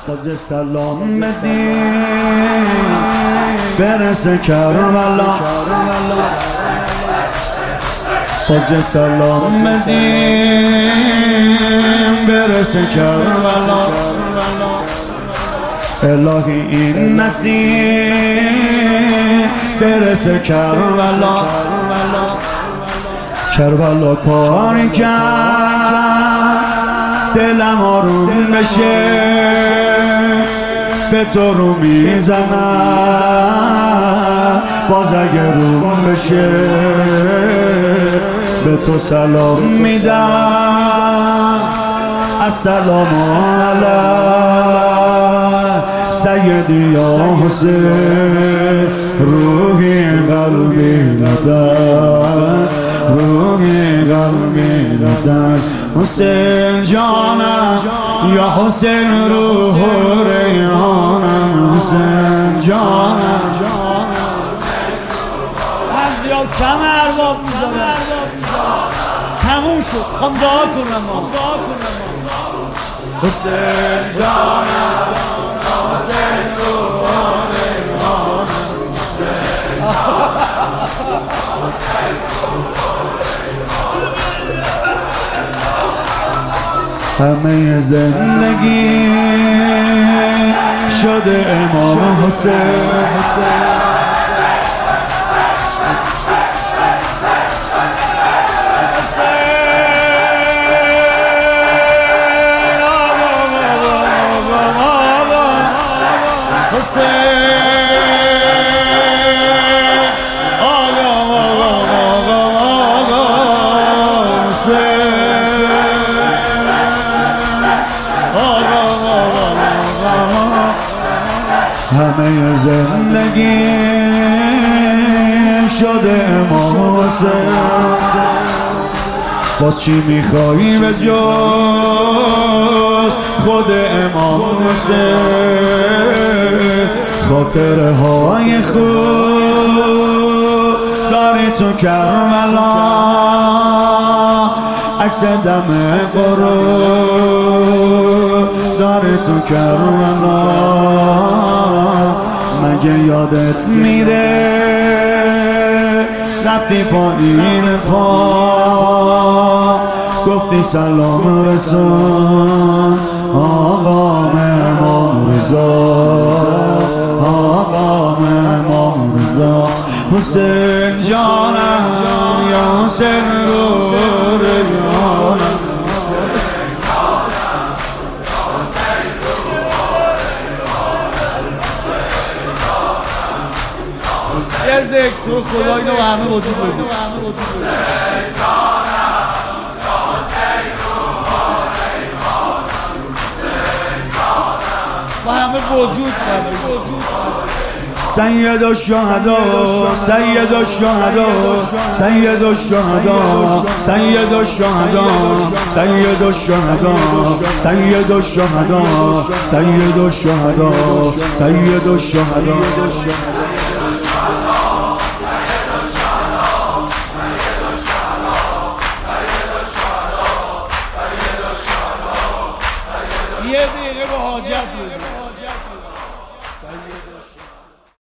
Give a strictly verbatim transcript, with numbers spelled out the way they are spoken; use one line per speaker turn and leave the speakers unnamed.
باز سلام بدیم برسه کربلا، باز سلام بدیم برسه کربلا. الهی این نسیم برسه کربلا، کربلا کاری کرد دلم آروم بشه، به تو رو میزنم باز اگه روم بشه، به تو سلام میدم السلام علیک سیدی یا حسین، روحی قلبی ندن، روحی قلبی ندن. حسین جانم یا حسین روح ریحانم، حسین جانم.
بعضی ها کم ارباب میزنن، تموم شد، خواهم دعا کنم.
حسین جانم حسین روح ریحانم، همه زندگی شده امام حسین. همه زندگی شده امام حسین. باز چی میخوایی به جز خود امام حسین؟ خاطره های خوب داری تو کربلا، عکس دم غروب داری تو کربلا. مگه یادت میره رفتی پایین پا، گفتی سلام رسون آقا امام رضا، آقا امام رضا. حسین جانم یا حسین روح ریحانم،
یه ذکر تو خدا اینو همه وجود بگو. و همه وجود بگو.
سید الشهدا سید الشهدا سید الشهدا سید الشهدا سید الشهدا سید الشهدا سید الشهدا سید الشهدا.